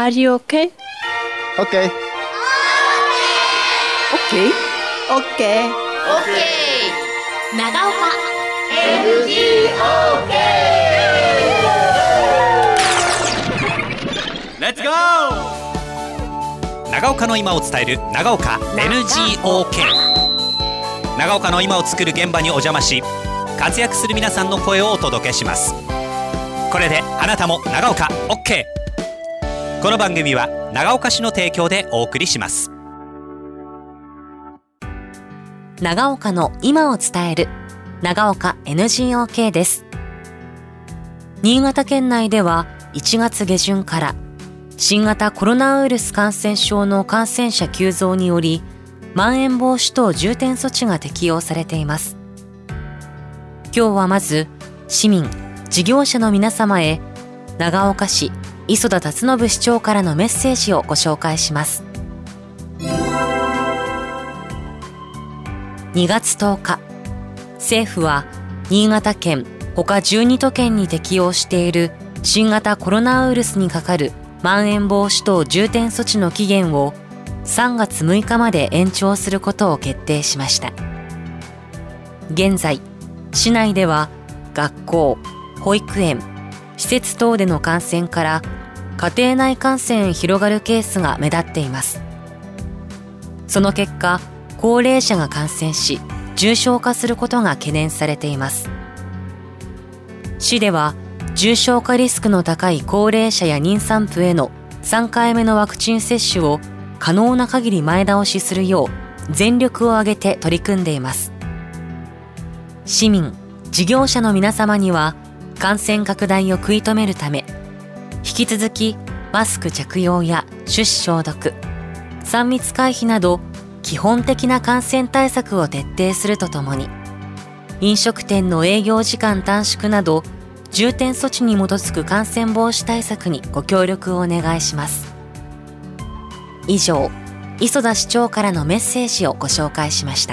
Are you okay? Okay. Okay? Okay. 長岡 Let's go! 長岡の今を伝える長岡 NGOK。 長岡の今を作る現場にお邪魔し、活躍する皆さんの声をお届けします。これであなたも長岡 OK。 この番組は長岡市の提供でお送りします。 長岡の今を伝える長岡 NGOK です。新潟県内では1月下旬から新型コロナウイルス感染症の感染者急増により、まん延防止等重点措置が適用されています。今日はまず市民事業者の皆様へ、長岡市磯田達信市長からのメッセージをご紹介します。2月10日、政府は新潟県他12都県に適用している新型コロナウイルスにかかるまん延防止等重点措置の期限を3月6日まで延長することを決定しました。現在、市内では学校、保育園、施設等での感染から家庭内感染へ広がるケースが目立っています。その結果、高齢者が感染し重症化することが懸念されています。市では重症化リスクの高い高齢者や妊産婦への3回目のワクチン接種を可能な限り前倒しするよう全力を挙げて取り組んでいます。市民、事業者の皆様には感染拡大を食い止めるため、引き続きマスク着用や手指消毒、3密回避など基本的な感染対策を徹底するとともに、飲食店の営業時間短縮など重点措置に基づく感染防止対策にご協力をお願いします。以上、磯田市長からのメッセージをご紹介しました。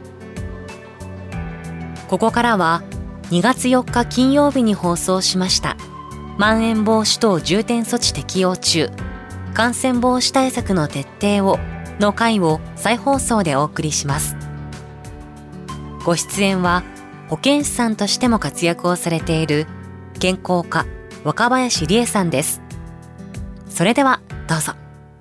ここからは2月4日金曜日に放送しましたまん延防止等重点措置適用中、感染防止対策の徹底をの回を再放送でお送りします。ご出演は保健師さんとしても活躍をされている健康課若林理恵さんです。それではどうぞ。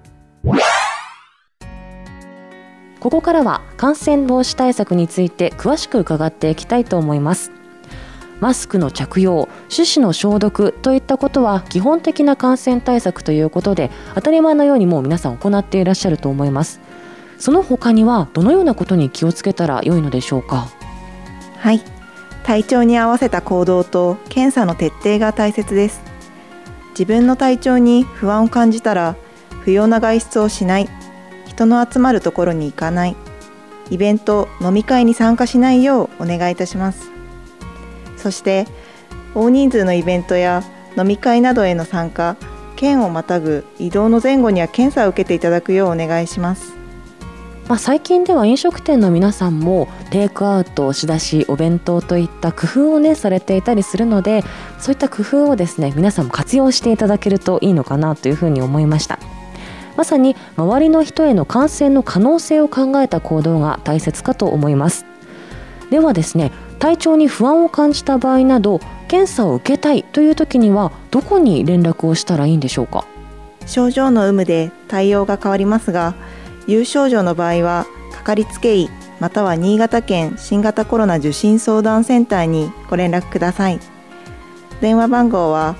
ここからは感染防止対策について詳しく伺っていきたいと思います。マスクの着用、手指の消毒といったことは基本的な感染対策ということで、当たり前のようにもう皆さん行っていらっしゃると思います。その他にはどのようなことに気をつけたら良いのでしょうか。 はい、体調に合わせた行動と検査の徹底が大切です。自分の体調に不安を感じたら不要な外出をしない、人の集まるところに行かない、イベント、飲み会に参加しないようお願いいたします。そして大人数のイベントや飲み会などへの参加、県をまたぐ移動の前後には検査を受けていただくようお願いします。 最近では飲食店の皆さんもテイクアウト、仕出し、お弁当といった工夫をされていたりするので、そういった工夫をですね、皆さんも活用していただけるといいのかなというふうに思いました。まさに周りの人への感染の可能性を考えた行動が大切かと思います。ではですね、体調に不安を感じた場合など検査を受けたいという時にはどこに連絡をしたらいいんでしょうか。 症状の有無で対応が変わりますが、有症状の場合はかかりつけ医または新潟県新型コロナ受診相談センターにご連絡ください。電話番号は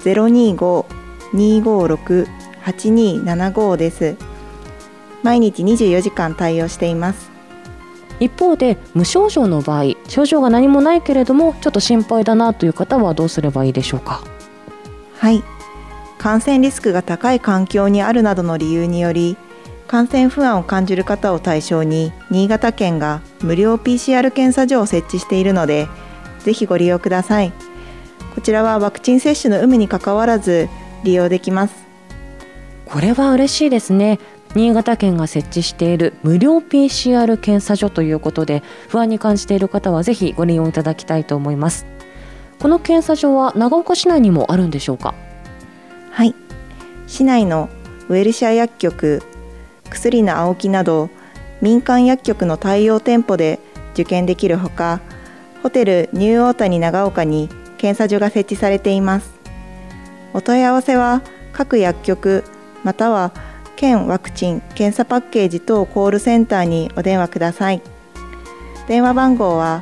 025-256-8275 です。毎日24時間対応しています。 一方で無症状の場合、症状が何もないけれどもちょっと心配だなという方はどうすればいいでしょうか。 はい、感染リスクが高い環境にあるなどの理由により感染不安を感じる方を対象に新潟県が無料 PCR 検査所を設置しているので、ぜひご利用ください。こちらはワクチン接種の有無にかかわらず利用できます。 これは嬉しいですね。新潟県が設置している無料 PCR 検査所ということで、不安に感じている方はぜひご利用いただきたいと思います。この検査所は長岡市内にもあるんでしょうか。 はい、市内のウエルシア薬局、薬の青木など民間薬局の対応店舗で受験できるほか、ホテルニューオータニ長岡に検査所が設置されています。お問い合わせは各薬局または県ワクチン・検査パッケージ等コールセンターにお電話ください。電話番号は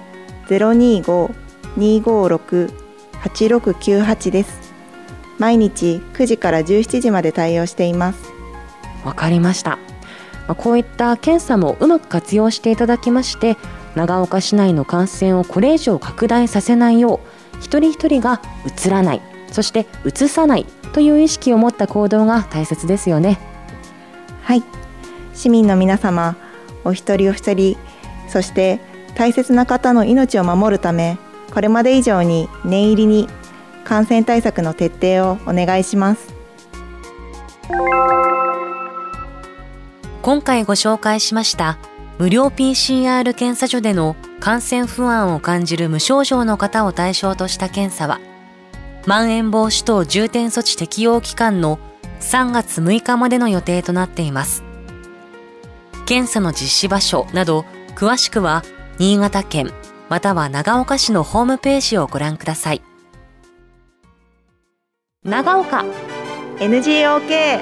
025-256-8698 です。毎日9時から17時まで対応しています。 わかりました。こういった検査もうまく活用していただきまして、長岡市内の感染をこれ以上拡大させないよう、一人一人がうつらない、そしてうつさないという意識を持った行動が大切ですよね。 はい、市民の皆様、お一人お一人、そして大切な方の命を守るため、これまで以上に念入りに感染対策の徹底をお願いします。 今回ご紹介しました無料 PCR 検査所での感染不安を感じる無症状の方を対象とした検査は、まん延防止等重点措置適用期間の3月6日までの予定となっています。検査の実施場所など詳しくは新潟県または長岡市のホームページをご覧ください。長岡 NGOK。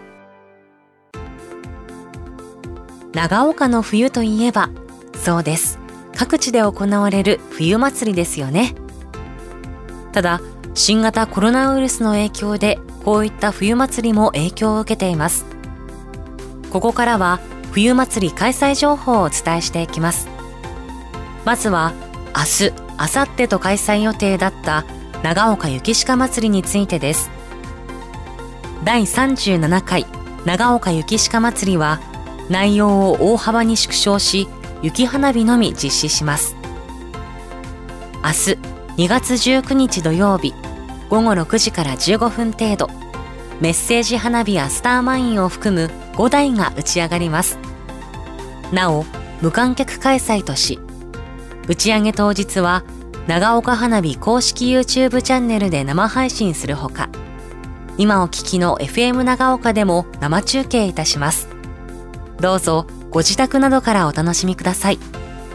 長岡の冬といえば、そうです、各地で行われる冬祭りですよね。ただ新型コロナウイルスの影響でこういった冬祭りも影響を受けています。ここからは冬祭り開催情報をお伝えしていきます。まずは明日、明後日と開催予定だった長岡雪鹿祭りについてです。第37回長岡雪鹿祭りは内容を大幅に縮小し、雪花火のみ実施します。明日2月19日土曜日午後6時から15分程度、メッセージ花火やスターマインを含む5台が打ち上がります。なお無観客開催とし、打ち上げ当日は長岡花火公式 YouTube チャンネルで生配信するほか、今お聞きの FM 長岡でも生中継いたします。どうぞご自宅などからお楽しみください。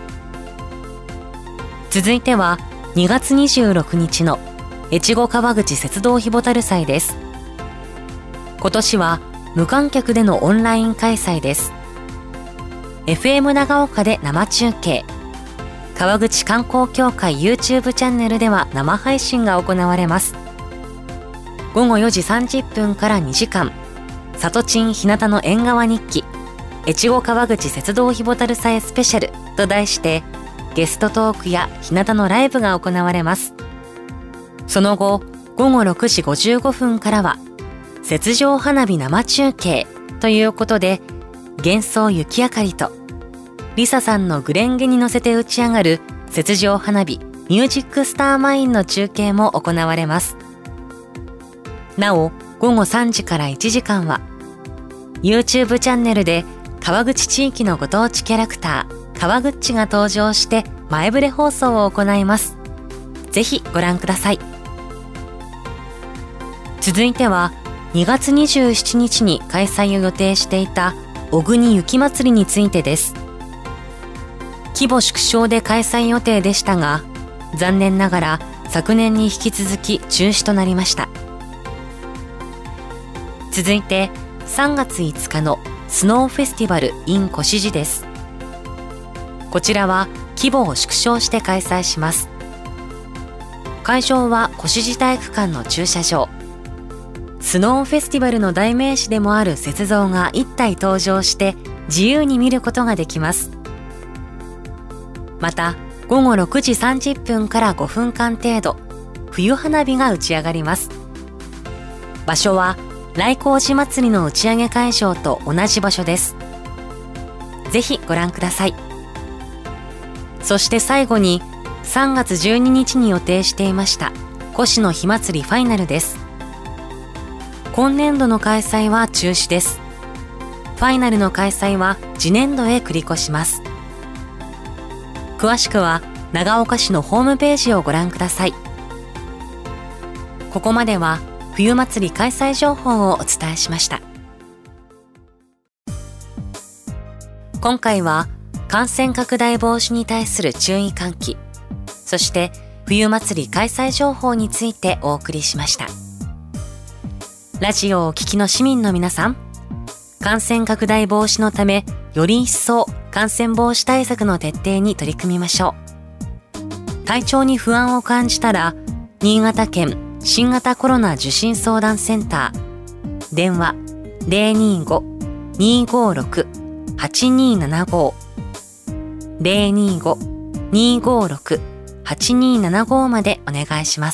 続いては2月26日の越後川口雪道火ボタル祭です。今年は無観客でのオンライン開催です。FM 長岡で生中継、川口観光協会 YouTube チャンネルでは生配信が行われます。午後4時30分から2時間、里ちん日向の縁側日記越後川口雪道火ボタル祭スペシャルと題して、ゲストトークや日向のライブが行われます。その後、午後6時55分からは雪上花火生中継ということで、幻想雪あかりとリサさんのグレンゲに乗せて打ち上がる雪上花火ミュージックスターマインの中継も行われます。なお午後3時から1時間は YouTube チャンネルで川口地域のご当地キャラクター川口が登場して前触れ放送を行います。ぜひご覧ください。続いては2月27日に開催を予定していた小国雪まつりについてです。規模縮小で開催予定でしたが、残念ながら昨年に引き続き中止となりました。続いて3月5日のスノーフェスティバル in 越路です。こちらは規模を縮小して開催します。会場は越路体育館の駐車場。スノーフェスティバルの代名詞でもある雪像が1体登場して自由に見ることができます。また午後6時30分から5分間程度、冬花火が打ち上がります。場所は来光寺祭りの打ち上げ会場と同じ場所です。ぜひご覧ください。そして最後に3月12日に予定していました越の火祭りファイナルです。今年度の開催は中止です。ファイナルの開催は次年度へ繰り越します。詳しくは長岡市のホームページをご覧ください。ここまでは冬祭り開催情報をお伝えしました。 今回は感染拡大防止に対する注意喚起、そして冬祭り開催情報についてお送りしました。ラジオをお聞きの市民の皆さん、感染拡大防止のためより一層感染防止対策の徹底に取り組みましょう。体調に不安を感じたら、新潟県新型コロナ受診相談センター、電話 025-256-8275 025-256-8275 までお願いします。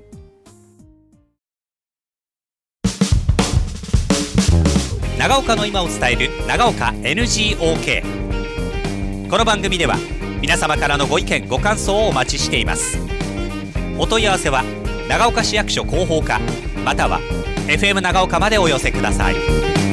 長岡の今を伝える長岡 NGOK。 この番組では皆様からのご意見ご感想をお待ちしています。お問い合わせは長岡市役所広報課または FM 長岡までお寄せください。